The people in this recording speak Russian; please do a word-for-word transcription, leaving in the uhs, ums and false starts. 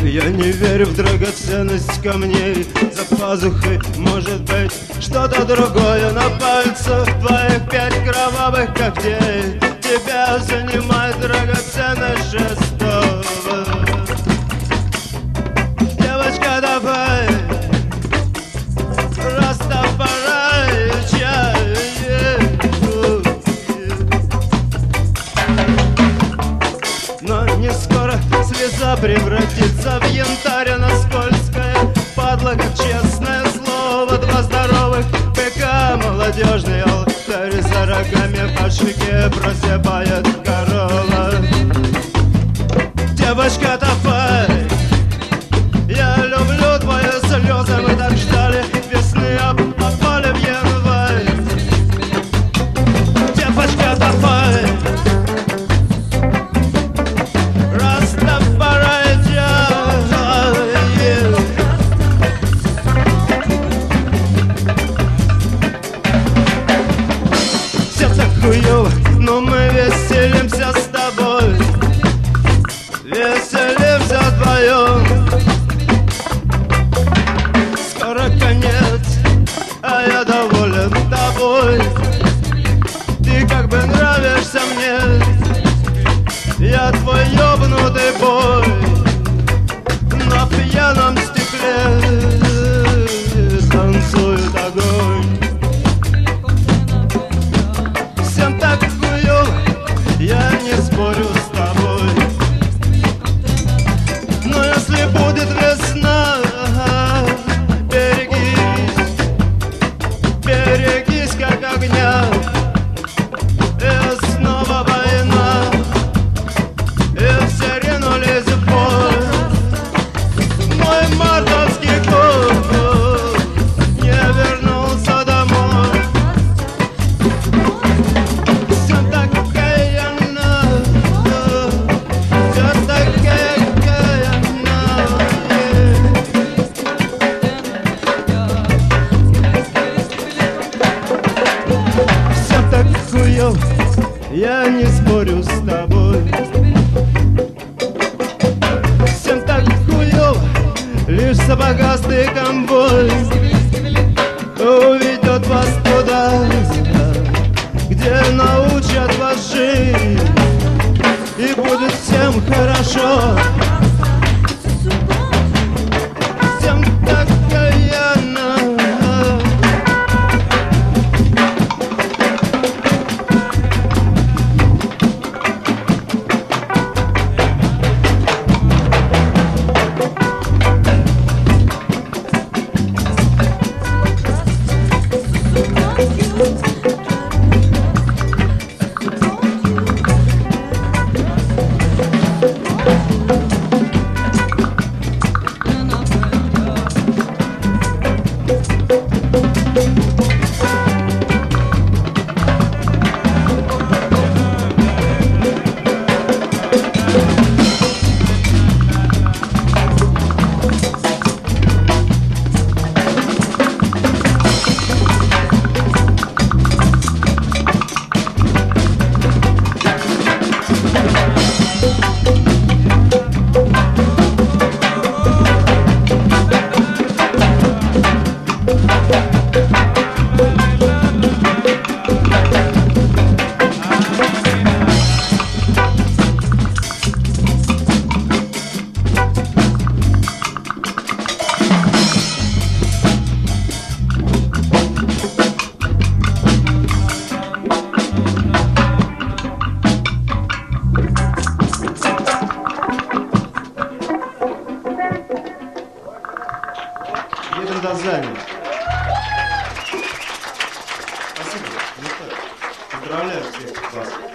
Я не верю в драгоценность камней. За пазухой может быть что-то другое. На пальцах твоих пять кровавых когтей. Тебя занимает драгоценность шестого. Девочка, давай, Растафарай чай. Но не скоро слеза превратится в янтарь. Она скользкая, падла, как честное слово. Два здоровых быка, молодежный алтарь. За рогами по щеке просыпает корова. Девочка, давай, я люблю твои слезы. Мы так ждали весны, а попали в январь. Девочка, давай, но мы веселимся с тобой, веселимся вдвоем. Скоро конец, а я доволен тобой. Ты как бы нравишься мне, я твой ёбнутый бой. На пьяном стекле танцует огонь. Так хуёво, я не спорю с тобой. Но если будет весна, берегись, берегись как огня. И снова война, и все ринулись в бой. Мой мартовский год не вернулся домой. Я не спорю с тобой. Всем так хуёво, лишь сапогастый конвой уведет вас туда, где научат вас жить, и будет всем хорошо. Всем так каяно. Едем до здания. Спасибо. Поздравляю всех вас.